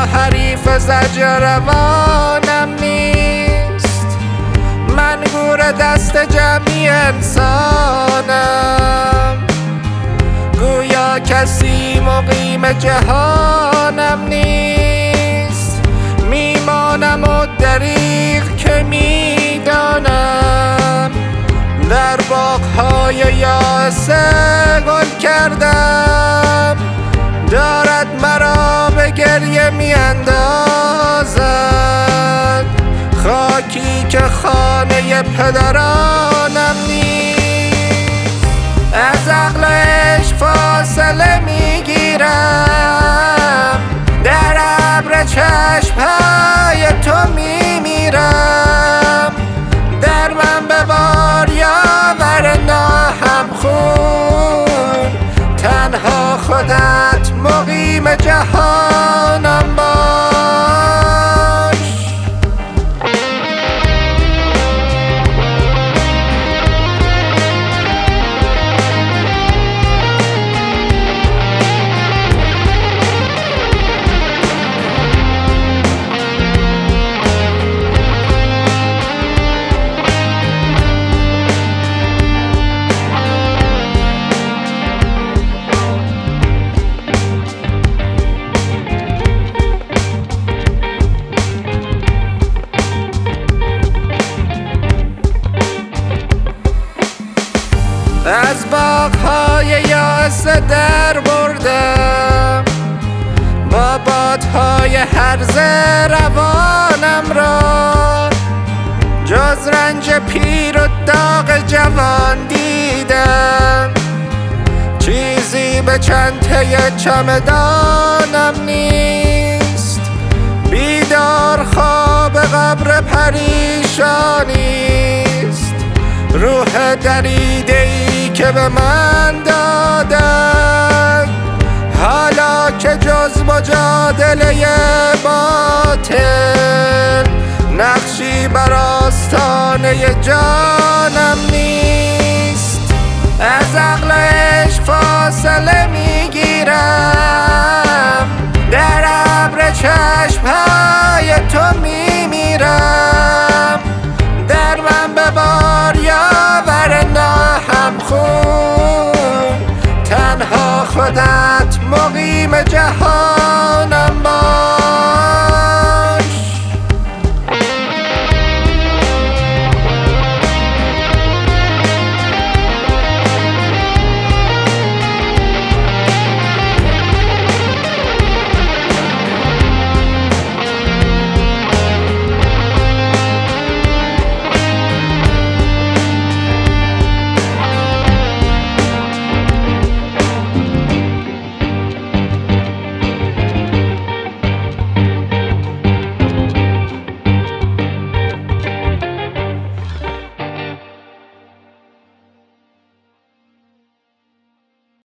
حریف زجر روانم نیست. من گور دست جمعی انسانم، گویا کسی مقیم جهانم نیست. میمانم و دریغ که میدانم، در باغ‌های یاسه گل کردم. دارد مرا به گریه میاندازد، خاکی که خانه پدرانم نیست. از عقل عشق فاصله میگیرم، در ابر چشم‌های تو میمیرم. در من ببار یاور ناهم خون، تنها خودت مقیم جهانم باش. از باغ‌های یاسه در بردم، با بادهای هرزه روانم را. جز رنج پیر و داغ جوان دیدم، چیزی به چنته چمدانم نیست. بیدار خواب قبر پریشانیست، روح دریده‌ای که به من دادن. حالا که جز مجادله باطل، نقشی بر آستانه جانم نیست. از عقل عشق فاصله میگیرم، در ابر چشم‌های تو میمیرم. در من ببار یاور ناهم خون، تنها خودت مقیم جهان